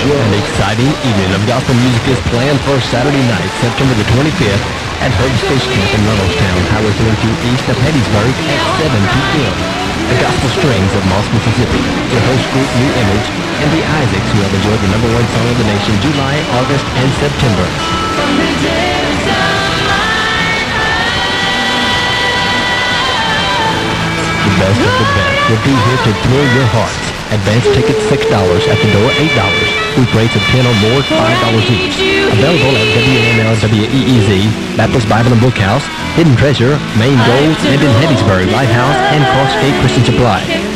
An exciting evening of gospel music is planned for Saturday night, September the 25th at Hope's Fish Camp in Reynoldstown, Highway 32 east of Hattiesburg at 7 p.m. The Gospel Strings of Moss, Mississippi, your host group New Image, and the Isaacs, who have enjoyed the #1 song of the nation July, August, and September. The best of the best will be here to thrill your hearts. Advance tickets $6, at the door $8. Group rates of 10 or more, $5 each. Available at WNL WEEZ, Baptist Bible and Book House, Hidden Treasure, Main Gold, and in Hattiesburg, Lighthouse, and Crossgate Christian Supply.